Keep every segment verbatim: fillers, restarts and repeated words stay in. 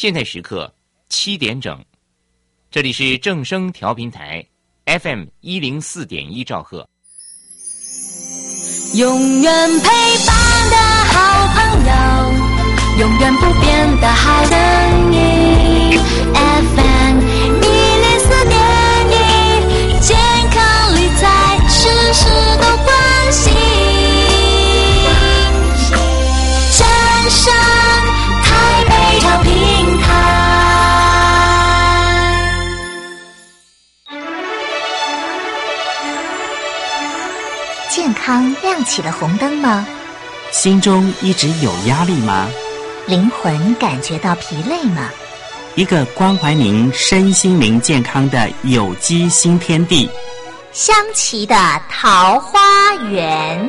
现在时刻七点整，这里是正声调频台 F M 一零四点一兆赫。 永远陪伴的好朋友，永远不变的好声音 F M 一零四点一，健康理财事事都关心，正声台北调频台。 健康亮起了红灯吗？ 心中一直有压力吗？ 灵魂感觉到疲累吗？ 一个关怀您身心灵健康的有机新天地， 香琪的桃花源。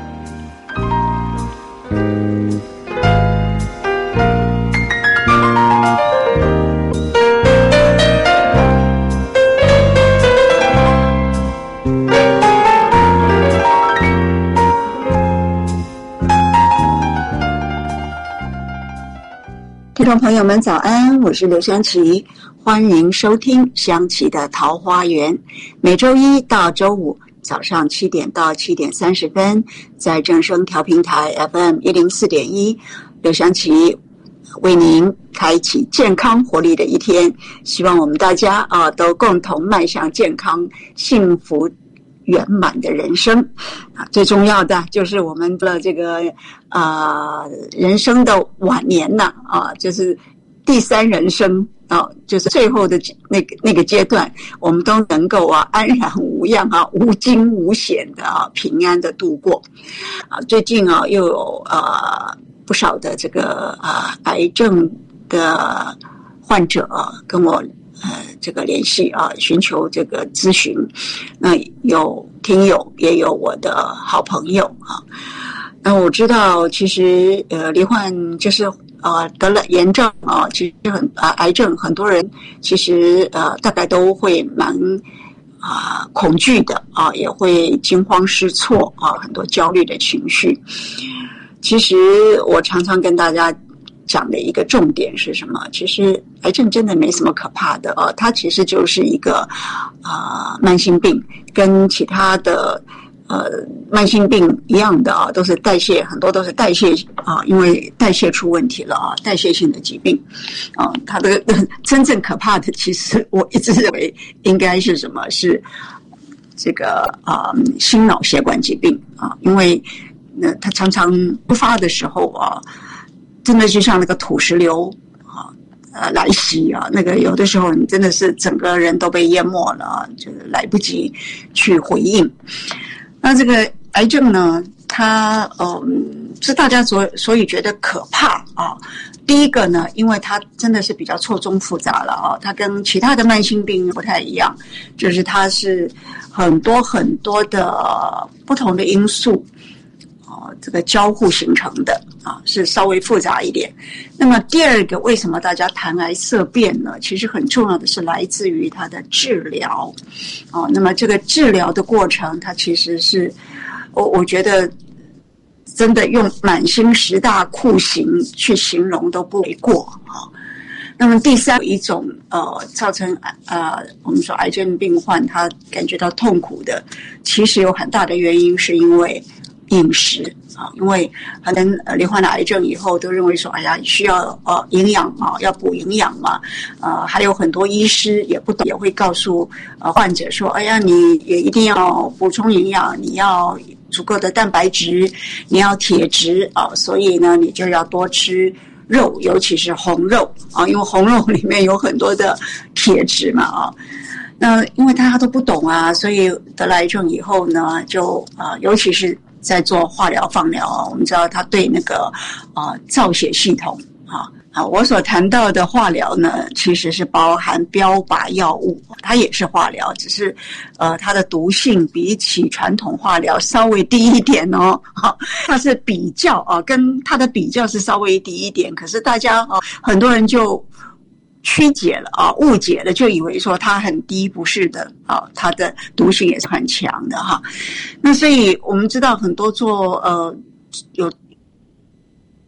听众朋友们早安，我是刘香琪，欢迎收听香琪的桃花源。每周一到周五早上七点到七点三十分，在正声调频台 F M 一零四点一，刘香琪为您开启健康活力的一天。希望我们大家啊都共同迈向健康、幸福、圆满的人生啊！最重要的就是我们的这个啊、呃、人生的晚年呐啊，就是第三人生啊，就是最后的那个那个阶段，我们都能够啊安然无恙啊，无惊无险的啊平安的度过啊。最近啊又有啊、呃、不少的这个啊癌症的患者啊跟我。呃，这个联系啊，寻求这个咨询。那有听友，也有我的好朋友啊。那我知道，其实呃，罹患就是呃得了炎症啊，其实很啊癌症，很多人其实呃大概都会蛮啊恐惧的啊，也会惊慌失措啊，很多焦虑的情绪。其实我常常跟大家讲的一个重点是什么？其实癌症真的没什么可怕的啊，它其实就是一个啊、呃、慢性病，跟其他的呃慢性病一样的啊，都是代谢，很多都是代谢啊，因为代谢出问题了啊，代谢性的疾病啊，它的真正可怕的，其实我一直认为应该是什么？是这个啊、呃、心脑血管疾病啊，因为那它常常突发的时候啊。真的就像那个土石流啊，呃来袭啊，那个有的时候你真的是整个人都被淹没了啊，就是来不及去回应。那这个癌症呢，它嗯是大家所所以觉得可怕啊。第一个呢，因为它真的是比较错综复杂了啊，它跟其他的慢性病不太一样，就是它是很多很多的不同的因素。这个交互形成的啊，是稍微复杂一点。那么第二个，为什么大家谈癌色变呢？其实很重要的是来自于它的治疗哦。那么这个治疗的过程，它其实是我我觉得真的用满清十大酷刑去形容都不为过啊。那么第三一种呃，造成呃我们说癌症病患他感觉到痛苦的，其实有很大的原因是因为饮食啊，因为很多人呃罹患了癌症以后都认为说，哎呀，需要呃营养啊，要补营养嘛，呃，还有很多医师也不懂，也会告诉呃患者说，哎呀，你也一定要补充营养，你要足够的蛋白质，你要铁质啊，所以呢，你就要多吃肉，尤其是红肉啊，因为红肉里面有很多的铁质嘛啊。那因为大家都不懂啊，所以得了癌症以后呢，就啊、呃，尤其是在做化疗、放疗啊，我们知道它对那个啊、呃、造血系统啊啊，我所谈到的化疗呢，其实是包含标靶药物，它也是化疗，只是呃它的毒性比起传统化疗稍微低一点哦，哈，它是比较啊，跟它的比较是稍微低一点，可是大家啊很多人就曲解了啊，误解了，就以为说它很低，不是的啊，它的毒性也是很强的哈。那所以我们知道很多做呃有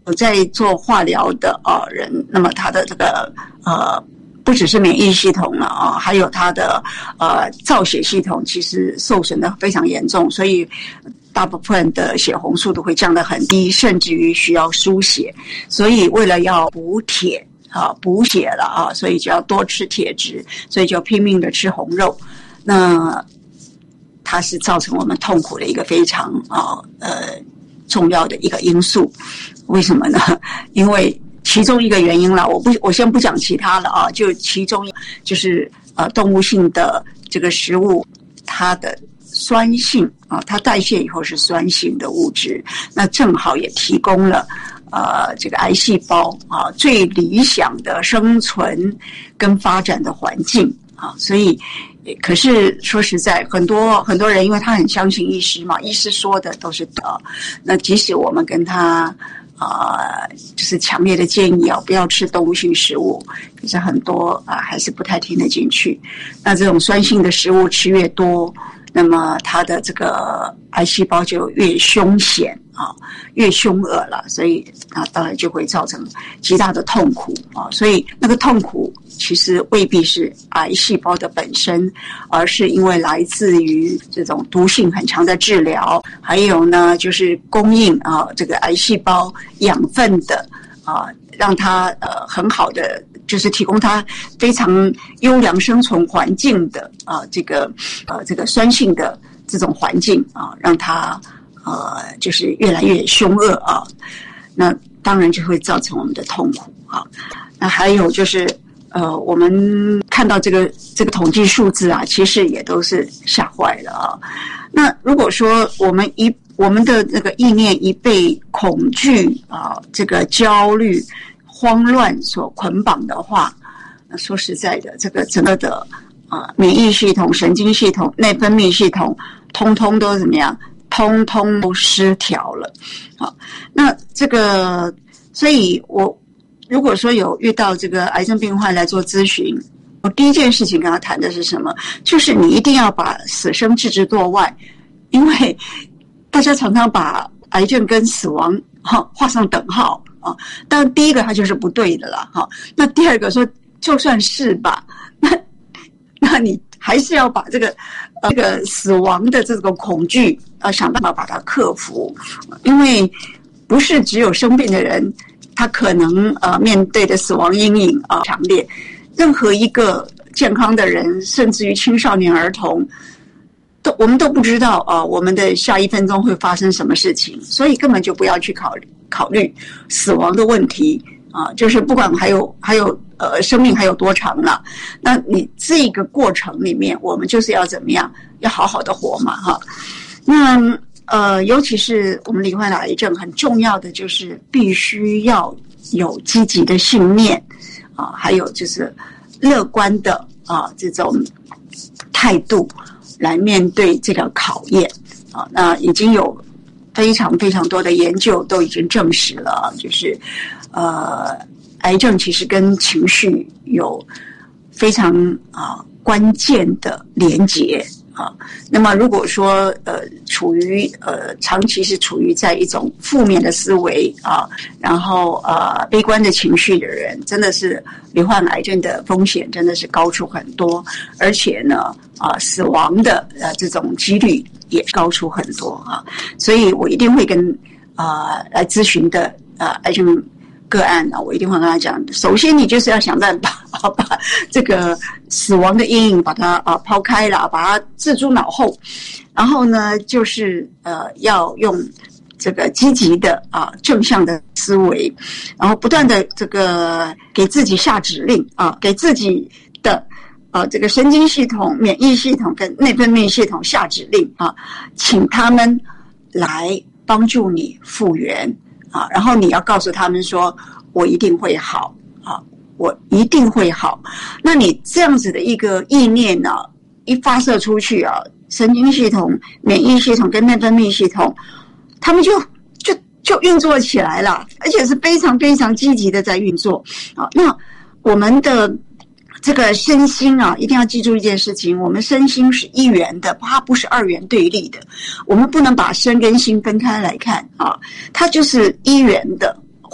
有在做化疗的啊、呃、人，那么他的这个呃不只是免疫系统了啊，还有他的呃造血系统其实受损的非常严重，所以大部分的血红素都会降得很低，甚至于需要输血。所以为了要补铁啊补血了啊，所以就要多吃铁质，所以就拼命的吃红肉。那它是造成我们痛苦的一个非常啊呃重要的一个因素。为什么呢？因为其中一个原因了，我不我先不讲其他了啊，就其中就是呃动物性的这个食物，它的酸性啊，它代谢以后是酸性的物质，那正好也提供了呃这个癌细胞啊最理想的生存跟发展的环境啊，所以可是说实在，很多很多人因为他很相信医师嘛，医师说的都是对，那即使我们跟他啊、呃，就是强烈的建议啊，不要吃动物性食物，可是很多啊、呃、还是不太听得进去。那这种酸性的食物吃越多，那么它的这个癌细胞就越凶险啊，越凶恶了，所以啊，当然就会造成极大的痛苦啊。所以那个痛苦其实未必是癌细胞的本身，而是因为来自于这种毒性很强的治疗，还有呢就是供应啊这个癌细胞养分的啊，让它呃很好的就是提供它非常优良生存环境的啊这个呃这个酸性的这种环境啊，让它呃就是越来越凶恶啊，那当然就会造成我们的痛苦啊。那还有就是呃，我们看到这个这个统计数字啊，其实也都是吓坏了啊。那如果说我们一我们的那个意念一被恐惧啊、这个焦虑、慌乱所捆绑的话，那说实在的，这个整个的啊免疫系统、神经系统、内分泌系统，通通都怎么样？通通都失调了。好，那这个，所以我。如果说有遇到这个癌症病患来做咨询，我第一件事情跟他谈的是什么？就是你一定要把死生置之度外，因为大家常常把癌症跟死亡哈画上等号啊。当然，第一个它就是不对的了哈。那第二个说，就算是吧，那那你还是要把这个呃这个死亡的这个恐惧啊，想办法把它克服，因为不是只有生病的人。他可能呃面对的死亡阴影啊、呃、强烈，任何一个健康的人，甚至于青少年儿童，都我们都不知道啊、呃，我们的下一分钟会发生什么事情，所以根本就不要去考虑考虑死亡的问题啊、呃，就是不管还有还有呃生命还有多长了，那你这个过程里面，我们就是要怎么样，要好好的活嘛哈，那。呃，尤其是我们罹患了癌症，很重要的就是必须要有积极的信念啊，还有就是乐观的啊这种态度来面对这个考验啊。那已经有非常非常多的研究都已经证实了，就是呃，癌症其实跟情绪有非常啊关键的连结。啊，那么如果说呃处于呃长期是处于在一种负面的思维啊，然后呃悲观的情绪的人，真的是罹患癌症的风险真的是高出很多，而且呢啊死亡的呃这种几率也高出很多啊，所以我一定会跟啊、呃、来咨询的呃癌症个案呢，我一定会跟他讲，首先你就是要想办法啊，把这个死亡的阴影把它啊抛开了，把它置诸脑后，然后呢，就是呃要用这个积极的啊正向的思维，然后不断的这个给自己下指令啊，给自己的啊这个神经系统、免疫系统跟内分泌系统下指令啊，请他们来帮助你复原。啊，然后你要告诉他们说，我一定会好啊，我一定会好。那你这样子的一个意念呢、啊，一发射出去啊，神经系统、免疫系统跟内分泌系统，他们就就就运作起来了，而且是非常非常积极的在运作啊。那我们的这个身心啊，一定要记住一件事情，我们身心是一元的，它不是二元对立的，我们不能把身跟心分开来看啊，它就是一元的，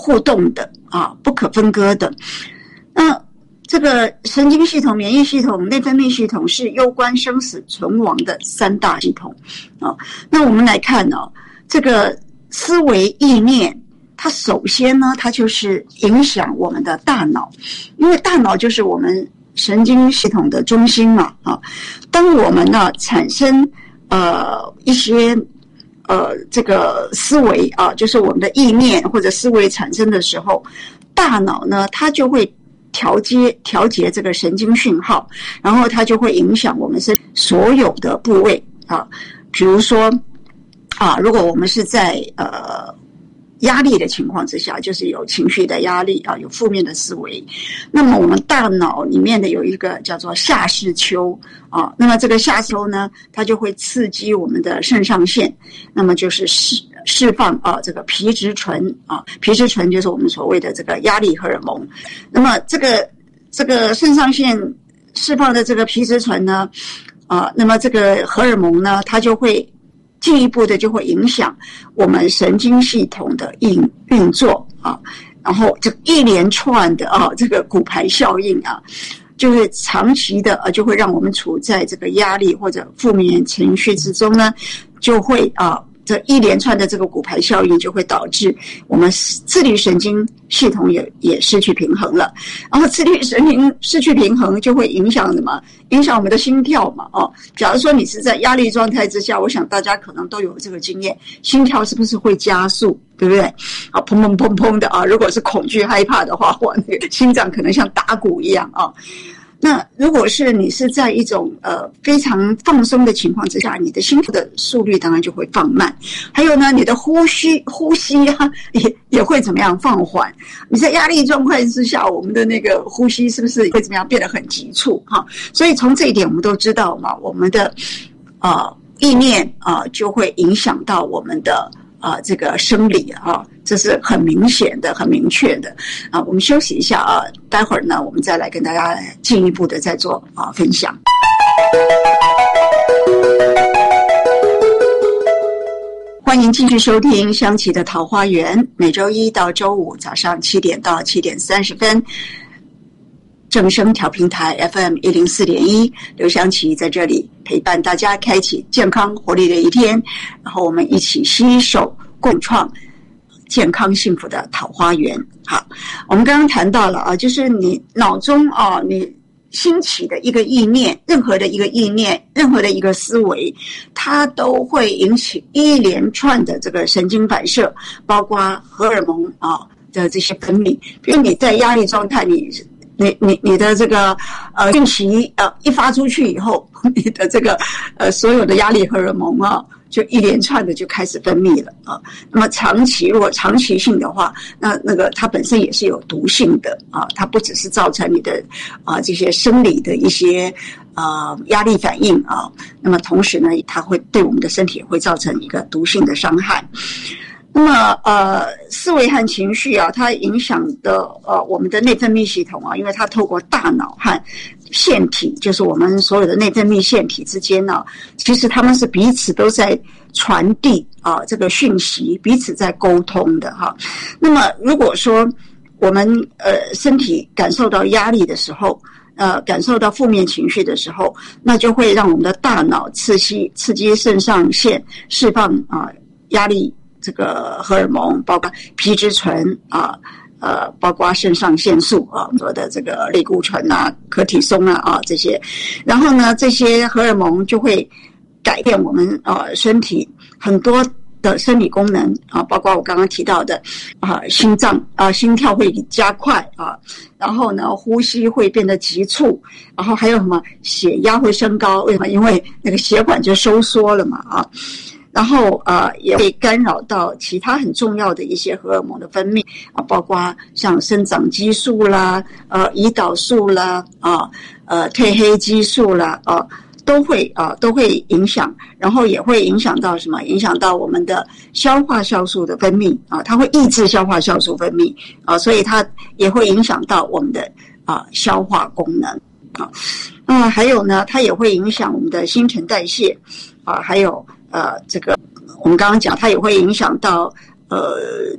互动的啊，不可分割的。那这个神经系统、免疫系统、内分泌系统是攸关生死存亡的三大系统啊。那我们来看哦，这个思维意念，它首先呢，它就是影响我们的大脑，因为大脑就是我们神经系统的中心嘛啊。当我们呢产生呃一些呃这个思维啊，就是我们的意念或者思维产生的时候，大脑呢它就会调节调节这个神经讯号，然后它就会影响我们身所有的部位啊，比如说啊，如果我们是在呃压力的情况之下，就是有情绪的压力啊，有负面的思维，那么我们大脑里面的有一个叫做下视丘啊，那么这个下视丘呢，它就会刺激我们的肾上腺，那么就是释释放啊这个皮质醇啊，皮质醇就是我们所谓的这个压力荷尔蒙。那么这个这个肾上腺释放的这个皮质醇呢，啊，那么这个荷尔蒙呢，它就会进一步的就会影响我们神经系统的运运作啊，然后这一连串的啊这个骨牌效应啊，就是长期的啊就会让我们处在这个压力或者负面情绪之中呢，就会啊这一连串的这个骨牌效应就会导致我们自律神经系统也也失去平衡了，然后自律神经失去平衡就会影响什么？影响我们的心跳嘛，哦，假如说你是在压力状态之下，我想大家可能都有这个经验，心跳是不是会加速，对不对？啊，砰砰砰砰的啊，如果是恐惧害怕的话，哇，那个心脏可能像打鼓一样啊。那如果是你是在一种呃非常放松的情况之下，你的心跳的速率当然就会放慢，还有呢，你的呼吸呼吸啊也也会怎么样放缓。你在压力状态之下，我们的那个呼吸是不是会怎么样变得很急促哈？所以从这一点我们都知道嘛，我们的呃意念啊、呃、就会影响到我们的啊、呃、这个生理啊。这是很明显的、很明确的啊！我们休息一下啊，待会儿呢，我们再来跟大家进一步的再做啊分享。欢迎继续收听香琪的桃花源，每周一到周五早上七点到七点三十分，正声调频台 F M 一零四点一，刘香琪在这里陪伴大家，开启健康活力的一天，然后我们一起携手共创健康幸福的桃花源。好，我们刚刚谈到了啊，就是你脑中啊，你兴起的一个意念，任何的一个意念，任何的一个思维，它都会引起一连串的这个神经反射，包括荷尔蒙啊的这些分泌。比如你在压力状态，你你你你的这个呃讯息呃一发出去以后，你的这个呃所有的压力荷尔蒙啊，就一连串的就开始分泌了啊。那么长期如果长期性的话，那那个它本身也是有毒性的啊，它不只是造成你的啊这些生理的一些啊压力反应啊，那么同时呢，它会对我们的身体也会造成一个毒性的伤害。那么呃，思维和情绪啊，它影响的呃我们的内分泌系统啊，因为它透过大脑和腺体，就是我们所有的内分泌腺体之间呢、啊，其实他们是彼此都在传递啊这个讯息，彼此在沟通的哈。那么如果说我们呃身体感受到压力的时候，呃感受到负面情绪的时候，那就会让我们的大脑刺激刺激肾上腺释放啊压力这个荷尔蒙，包括皮质醇啊，呃，包括肾上腺素啊，我们说的这个类固醇啊、可体松啊啊这些，然后呢，这些荷尔蒙就会改变我们呃身体很多的生理功能啊，包括我刚刚提到的啊，心脏啊，心跳会加快啊，然后呢，呼吸会变得急促，然后还有什么血压会升高？为什么？因为那个血管就收缩了嘛啊。然后呃也会干扰到其他很重要的一些荷尔蒙的分泌啊，包括像生长激素啦、呃胰岛素啦、啊呃褪黑激素啦啊，都会啊都会影响，然后也会影响到什么？影响到我们的消化酵素的分泌啊，它会抑制消化酵素分泌啊，所以它也会影响到我们的啊消化功能啊。那还有呢，它也会影响我们的新陈代谢啊，还有。呃，这个我们刚刚讲，它也会影响到呃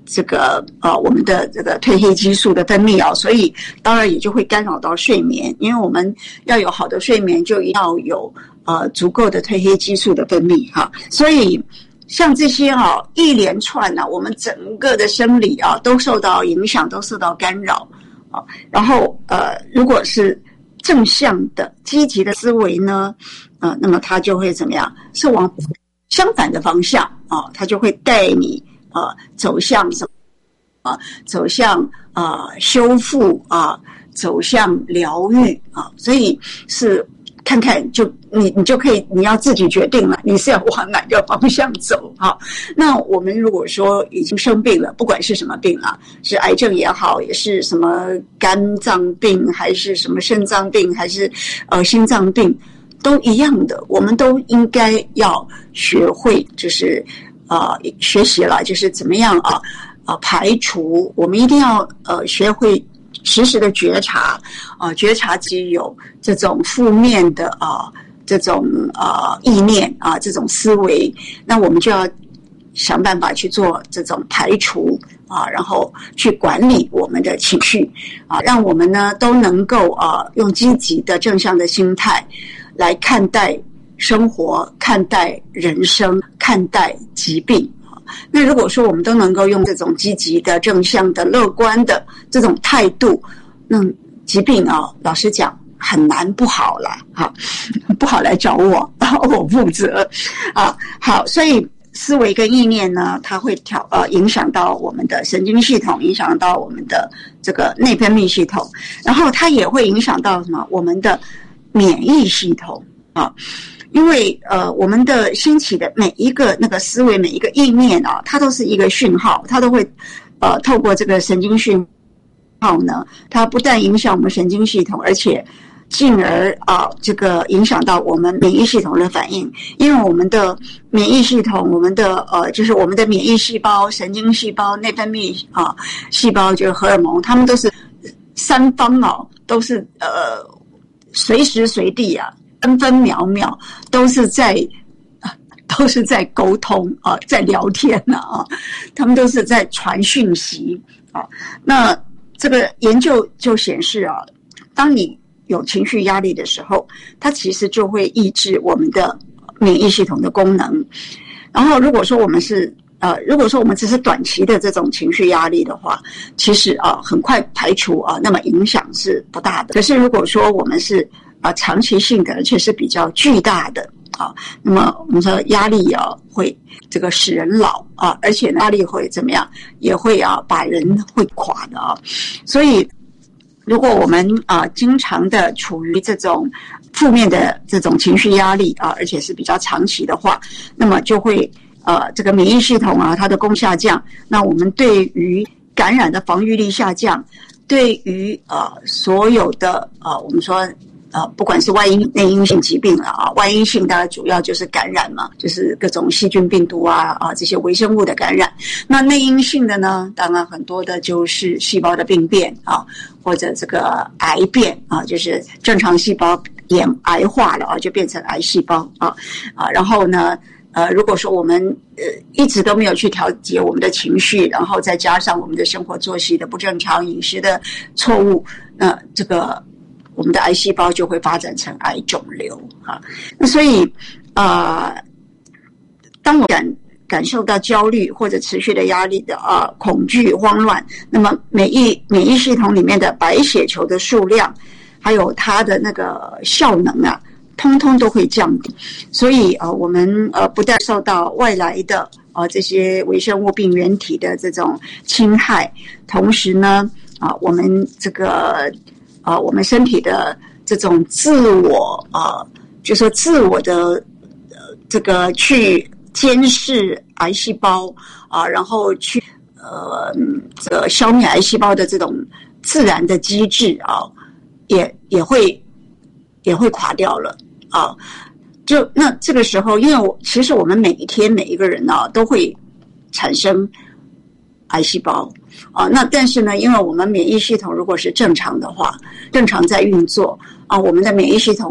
这个呃我们的这个褪黑激素的分泌啊，所以当然也就会干扰到睡眠，因为我们要有好的睡眠，就要有呃足够的褪黑激素的分泌哈、啊，所以像这些啊一连串啊，我们整个的生理啊都受到影响，都受到干扰啊，然后呃如果是正向的积极的思维呢，呃那么它就会怎么样，是往相反的方向啊，它就会带你啊走向什么啊，走向啊修复啊，走向疗愈啊，所以是看看就你你就可以你要自己决定了，你是要往哪个方向走啊？那我们如果说已经生病了，不管是什么病啊，是癌症也好，也是什么肝脏病，还是什么肾脏病，还是呃心脏病，都一样的，我们都应该要学会，就是呃学习了，就是怎么样啊啊排除，我们一定要呃学会时时的觉察啊、呃，觉察自己有这种负面的啊、呃、这种啊、呃、意念啊、呃、这种思维，那我们就要想办法去做这种排除啊，然后去管理我们的情绪啊，让我们呢都能够啊用积极的正向的心态来看待生活，看待人生，看待疾病。那如果说我们都能够用这种积极的、正向的、乐观的这种态度，那疾病啊，老实讲很难不好了，哈，不好来找我，我负责啊。好，所以思维跟意念呢，它会调呃影响到我们的神经系统，影响到我们的这个内分泌系统，然后它也会影响到什么？我们的免疫系统啊。因为呃，我们的兴起的每一个那个思维，每一个意念啊，它都是一个讯号，它都会呃透过这个神经讯号呢，它不但影响我们神经系统，而且进而啊、呃、这个影响到我们免疫系统的反应。因为我们的免疫系统，我们的呃就是我们的免疫细胞、神经细胞、内分泌啊、呃、细胞，就是荷尔蒙，它们都是三方哦，都是呃随时随地啊。分分秒秒都是在都是在沟通啊，在聊天呢啊，他们都是在传讯息啊。那这个研究就显示啊，当你有情绪压力的时候，它其实就会抑制我们的免疫系统的功能。然后如果说我们是呃，如果说我们只是短期的这种情绪压力的话，其实啊很快排除啊，那么影响是不大的。可是如果说我们是啊，长期性的，而且是比较巨大的啊。那么我们说压力啊，会这个使人老啊，而且压力会怎么样？也会啊，把人会垮的啊。所以，如果我们啊经常的处于这种负面的这种情绪压力啊，而且是比较长期的话，那么就会呃这个免疫系统啊，它的功下降。那我们对于感染的防御力下降，对于呃所有的呃我们说。呃，不管是外因、内因性疾病了啊，外因性当然主要就是感染嘛，就是各种细菌、病毒啊啊这些微生物的感染。那内因性的呢，当然很多的就是细胞的病变啊，或者这个癌变啊，就是正常细胞变癌化了啊，就变成癌细胞啊啊。然后呢，呃，如果说我们呃一直都没有去调节我们的情绪，然后再加上我们的生活作息的不正常、饮食的错误，那这个。我们的癌细胞就会发展成癌肿瘤啊，那所以啊、呃，当我感感受到焦虑或者持续的压力的啊、呃、恐惧、慌乱，那么免疫免疫系统里面的白血球的数量，还有它的那个效能啊，通通都会降低。所以啊、呃，我们呃不但受到外来的啊、呃、这些微生物病原体的这种侵害，同时呢啊、呃，我们这个。啊、呃，我们身体的这种自我啊、呃，就说自我的呃这个去监视癌细胞啊、呃，然后去呃这个消灭癌细胞的这种自然的机制啊，也也会也会垮掉了啊。就那这个时候，因为我其实我们每一天每一个人啊都会产生癌细胞。啊，那但是呢，因为我们免疫系统如果是正常的话，正常在运作啊，我们的免疫系统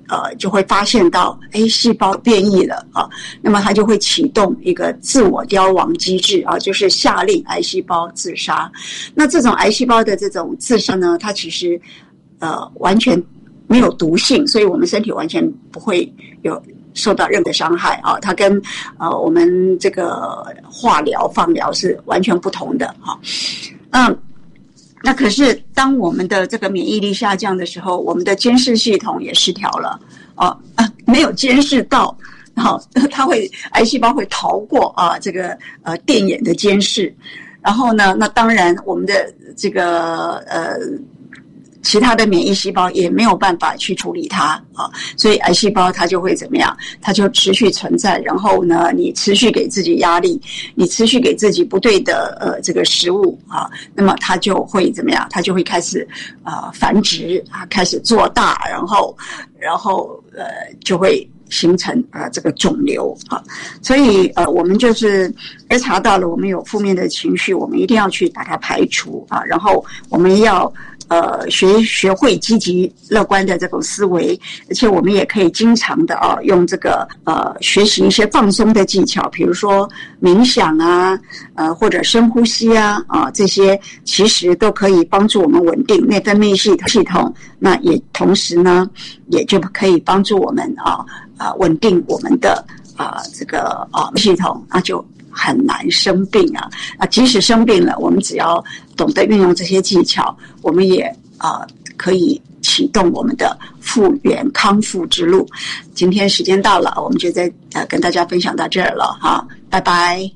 呃就会发现到，哎，细胞变异了啊，那么它就会启动一个自我凋亡机制啊，就是下令癌细胞自杀。那这种癌细胞的这种自杀呢，它其实呃完全没有毒性，所以我们身体完全不会有受到任何伤害啊，它跟呃我们这个化疗、放疗是完全不同的哈。嗯，那可是当我们的这个免疫力下降的时候，我们的监视系统也失调了啊，啊没有监视到，然后它会癌细胞会逃过啊这个呃电眼的监视，然后呢，那当然我们的这个呃。其他的免疫细胞也没有办法去处理它啊，所以癌细胞它就会怎么样？它就持续存在，然后呢，你持续给自己压力，你持续给自己不对的呃这个食物啊，那么它就会怎么样？它就会开始呃繁殖啊，开始做大，然后然后呃就会形成呃这个肿瘤啊，所以呃我们就是觉察到了我们有负面的情绪，我们一定要去把它排除啊，然后我们要。呃，学学会积极乐观的这种思维，而且我们也可以经常的啊，用这个呃学习一些放松的技巧，比如说冥想啊，呃或者深呼吸啊啊这些，其实都可以帮助我们稳定内分泌系系统。那也同时呢，也就可以帮助我们啊啊稳定我们的啊这个啊系统，那就很难生病啊啊！即使生病了，我们只要懂得运用这些技巧，我们也啊、呃、可以启动我们的复原康复之路。今天时间到了，我们就在呃跟大家分享到这儿了哈，拜拜。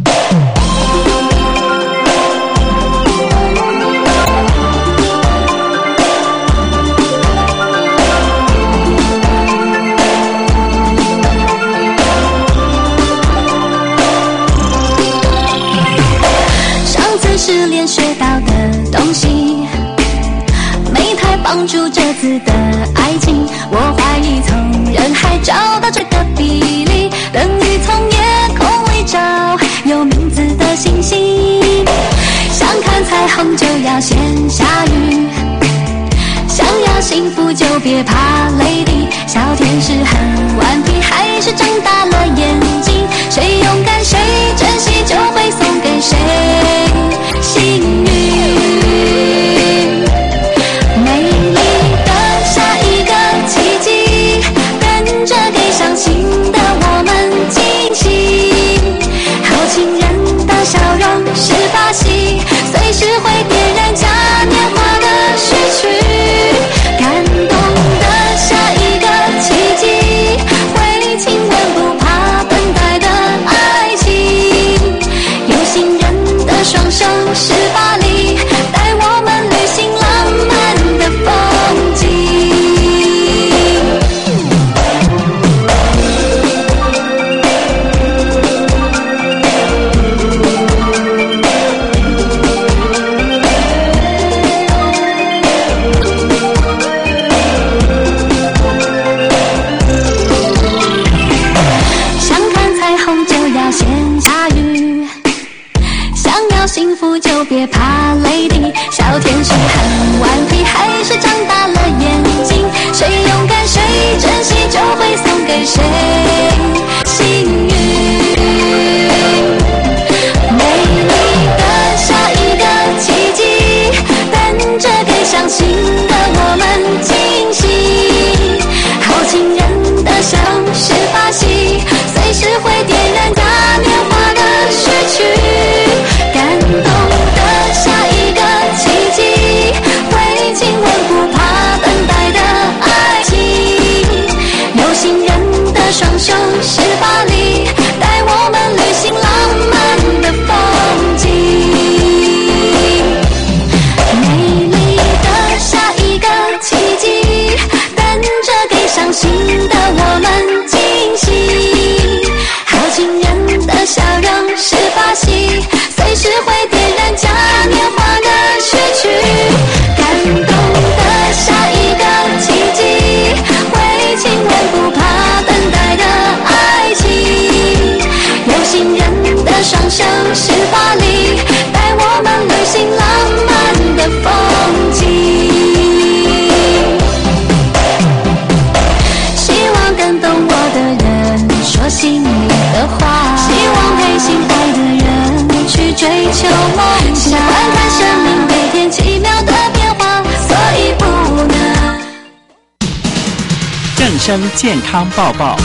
失恋学到的东西，没太帮助这次的爱情。我怀疑从人海找到这个比例，等于从夜空里找有名字的星星。想看彩虹就要先下雨，想要幸福就别怕泪滴。小天使很顽皮，还是睁大了眼睛。谁勇敢谁珍惜，就会送给谁幸运。美丽的下一个奇迹，跟着给伤心的我们惊喜。好情人的笑容是把戏，随时会点燃嘉年华的序曲。感动的下一个奇迹，会亲吻不怕等待的爱情。有心人的双手是巴黎，带我们旅行浪漫的风景。想看彩虹就要先下雨，想要幸福就别怕泪滴。小天使很顽皮，还是长大了眼睛。谁勇敢谁珍惜，就会送给谁幸运。美丽的下一个奇迹，等着给伤心的我们惊喜。好情人的笑是把戏，随时会点燃嘉年华的序曲。感动的下一个奇迹， 声健康报报。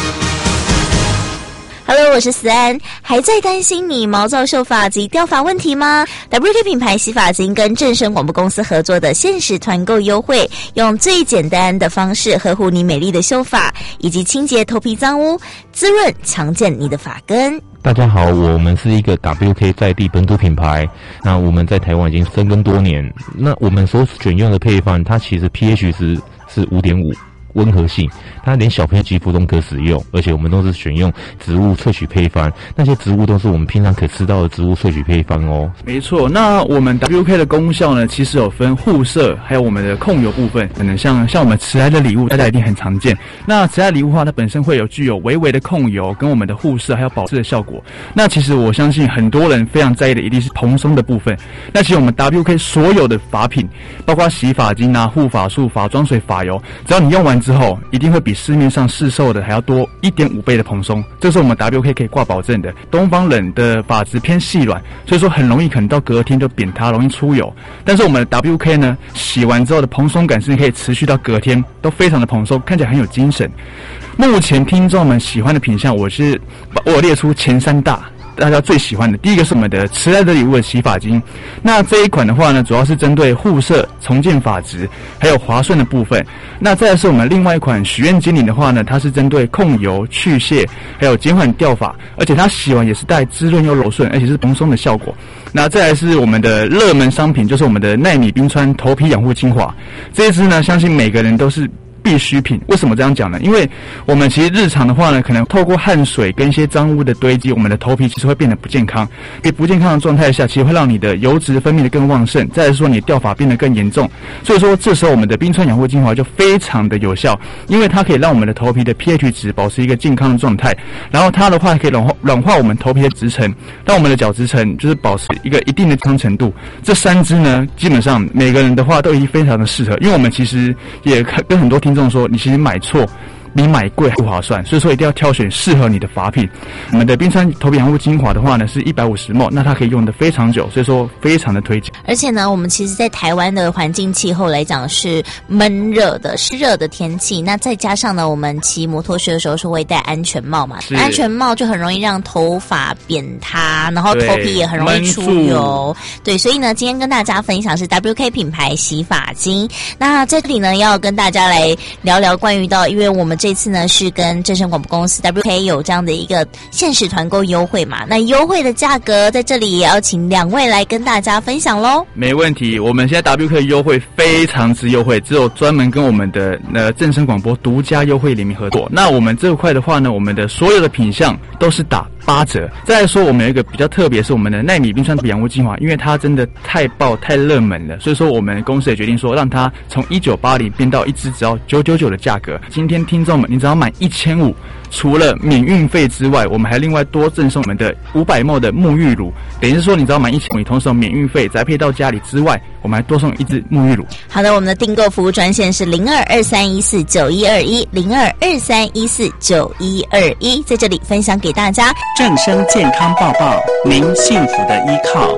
Hello， 我是思安。还在担心你毛躁秀发及掉发问题吗 ？W K 品牌洗发精跟正声广播公司合作的限时团购优惠，用最简单的方式呵护你美丽的秀发，以及清洁头皮脏污，滋润强健你的发根。 大家好，我们是一个 W K 在地本土品牌，那我们在台湾已经深耕多年。那我们所选用的配方，它其实 pH 值是 五点五。温和性，它连小朋友肌肤都可使用，而且我们都是选用植物萃取配方，那些植物都是我们平常可吃到的植物萃取配方哦。 没错，那我们 W K 的功效呢，其实有分护色，还有我们的控油部分。可能像像我们迟来的礼物，大家一定很常见。那迟来礼物的话，它本身会有具有微微的控油，跟我们的护色还有保湿的效果。那其实我相信很多人非常在意的，一定是蓬松的部分。那其实我们 W K 所有的发品，包括洗发精啊、护发素、发妆水、发油，只要你用完之后，一定会比市面上市售的还要多 一点五 倍的蓬松，这是我们 W K 可以挂保证的。东方人的发质偏细软，所以说很容易可能到隔天就扁塌，容易出油。但是我们的 W K 呢，洗完之后的蓬松感是可以持续到隔天，都非常的蓬松，看起来很有精神。目前听众们喜欢的品项，我是我有列出前三大。大家最喜欢的第一个是我们的迟来的礼物的洗发精，那这一款的话呢，主要是针对护色、重建发质，还有滑顺的部分。那再来是我们另外一款许愿精灵的话呢，它是针对控油、去屑，还有减缓掉发，而且它洗完也是带滋润又柔顺，而且是蓬松的效果。那再来是我们的热门商品，就是我们的奈米冰川头皮养护精华，这一支呢，相信每个人都是必需品。为什么这样讲呢？因为我们其实日常的话呢，可能透过汗水跟一些脏污的堆积，我们的头皮其实会变得不健康。在不健康的状态下，其实会让你的油脂分泌的更旺盛，再来说你掉发变得更严重。所以说这时候我们的冰川养护精华就非常的有效，因为它可以让我们的头皮的 pH 值保持一个健康的状态，然后它的话可以软化软化我们头皮的质层，让我们的角质层就是保持一个一定的健康程度。这三支呢，基本上每个人的话都已经非常的适合，因为我们其实也跟很多听众说，你其实买错比买贵还不划算，所以说一定要挑选适合你的发品。我们的冰川头皮养护精华的话呢是 一百五十 毫升，那它可以用得非常久，所以说非常的推荐。 而且呢，我们其实在台湾的环境气候来讲是闷热的、湿热的天气，那再加上呢，我们骑摩托车的时候是会戴安全帽嘛，安全帽就很容易让头发扁塌，然后头皮也很容易出油。对，所以呢，今天跟大家分享是 W K 品牌洗发精。那在这里呢，要跟大家来聊聊关于到，因为我们这次呢是跟正声广播公司 W K 有这样的一个限时团购优惠嘛，那优惠的价格在这里也要请两位来跟大家分享咯。 没问题，我们现在 W K 优惠非常之优惠，只有专门跟我们的呃正声广播独家优惠联名合作。那我们这块的话呢，我们的所有的品项都是打八折。再来说，我们有一个比较特别，是我们的奈米冰川头皮养护精华，因为它真的太爆太热门了，所以说我们公司也决定说，让它从一九八零变到一支只要九九九的价格。今天听众们，你只要买一千五，除了免运费之外，我们还另外多赠送我们的五百 毫升的沐浴乳，等于是说你只要买一千五，你同时有免运费宅配到家里之外，我们还多送一支沐浴乳。 好的，我们的订购服务专线是零二二三一四九一二一零二二三一四九一二一，在这里分享给大家。 正声健康报报，您幸福的依靠。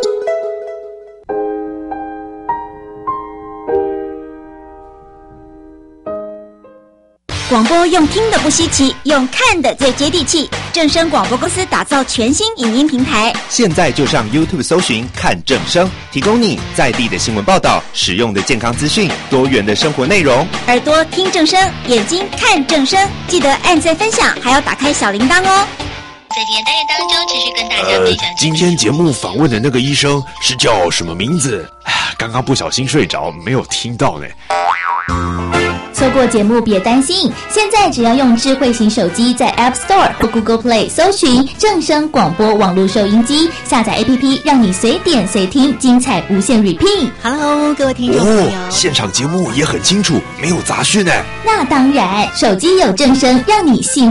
广播用听的不稀奇，用看的最接地气。正声广播公司打造全新影音平台， 现在就上 YouTube 搜寻看正声，提供你在地的新闻报道、实用的健康资讯、多元的生活内容。 耳朵听正声，眼睛看正声，记得按赞分享，还要打开小铃铛哦。 在今天单元当中，持续跟大家分享、呃。 今天节目访问的那个医生是叫什么名字？刚刚不小心睡着，没有听到呢。 错过节目别担心，现在只要用智慧型手机在 App Store 或 Google Play 搜寻正声广播网络收音机，下载 A P P 让你随点随听，精彩无限 repeat。 Hello， 各位听众朋友， 哦，现场节目也很清楚，没有杂讯呢。 那当然，手机有正声，让你幸